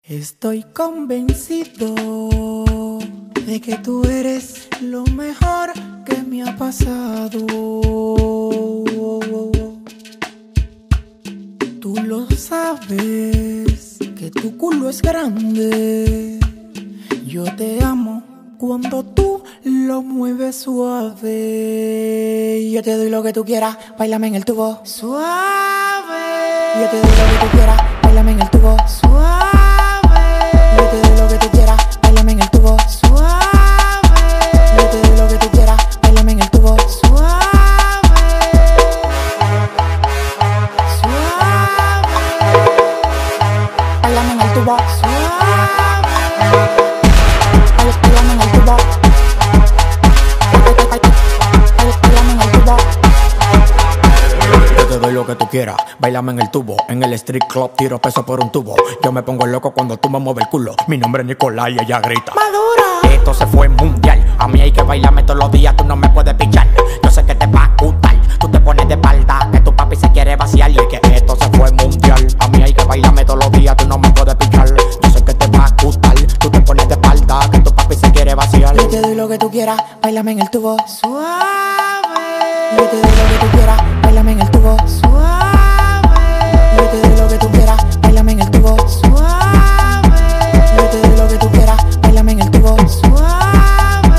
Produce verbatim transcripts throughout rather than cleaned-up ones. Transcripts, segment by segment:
Estoy convencido de que tú eres lo mejor que me ha pasado. Tú lo sabes, que tu culo es grande. Yo te amo cuando tú lo mueves suave. Yo te doy lo que tú quieras, báilame en el tubo suave. Yo te doy lo que tú quieras, báilame en el tubo suave. Yo te doy lo que tú quieras, báilame en el tubo suave. Yo te doy lo que tú quieras, báilame en el tubo suave. Suave. Báilame en el tubo suave. Báilame en el tubo. Báilame en el tubo. Yo te doy lo que tú quieras, báilame en el tubo. En el street club tiro peso por un tubo. Yo me pongo loco cuando tú me mueves el culo. Mi nombre es Nicolás y ella grita Madura. esto se fue mundial. A mí hay que bailarme todos los días, tú no me puedes pichar. Yo sé que te va a gustar, tú te pones de espalda, que tu papi se quiere vaciar. Y es que esto se fue mundial. A mí hay que bailarme todos los días, tú no me puedes pichar. Yo sé que te va a gustar, tú te pones de espalda, que tu papi se quiere vaciar. Yo te doy lo que tú quieras, báilame en el tubo suave. Yo te doy lo que tú quieras, báilame en el tubo suave. Yo te doy lo que tú quieras, báilame en el tubo suave. Yo te doy lo que tú quieras, báilame en el tubo suave.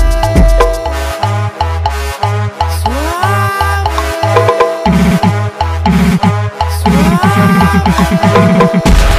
Suave. Suave.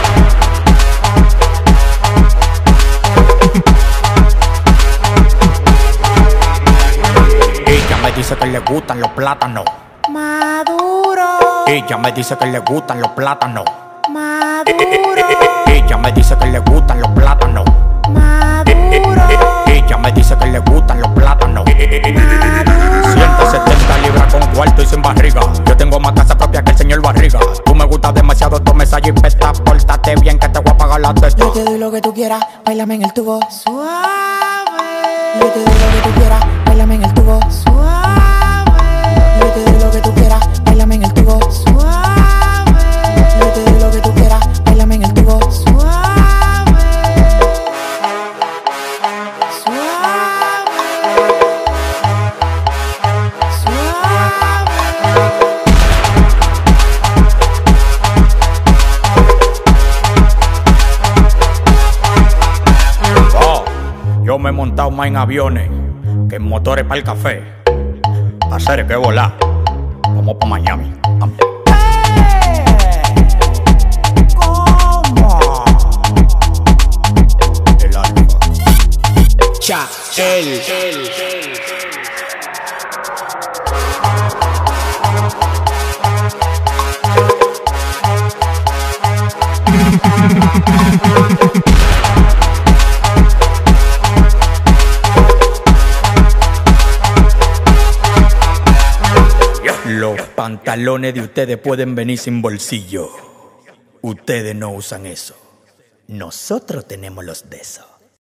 Ella me dice que le gustan los plátanos. Maduro. Ella me dice que le gustan los plátanos. Maduro. Ella me dice que le gustan los plátanos. Maduro. Ella me dice que le gustan los plátanos. ciento setenta libras con cuarto y sin barriga. Yo tengo más casa propia que el señor Barriga. Tú me gustas demasiado, tú me y pesta. Pórtate bien que te voy a pagar la testa. Yo te doy lo que tú quieras, báilame en el tubo suave. Yo te doy lo que tú quieras, báilame en el tubo suave. Yo te doy lo que tú quieras, báilame en el tubo suave. Yo te doy lo que tú quieras, báilame en el tubo suave. Suave. Suave. Oh, yo me he montado más en aviones que en motores para el café. Hacer que volar. Vamos pa' Miami. Vamos. ¿Cómo? El alfa. Cha, El. Los pantalones de ustedes pueden venir sin bolsillo. Ustedes no usan eso. Nosotros tenemos los de esos.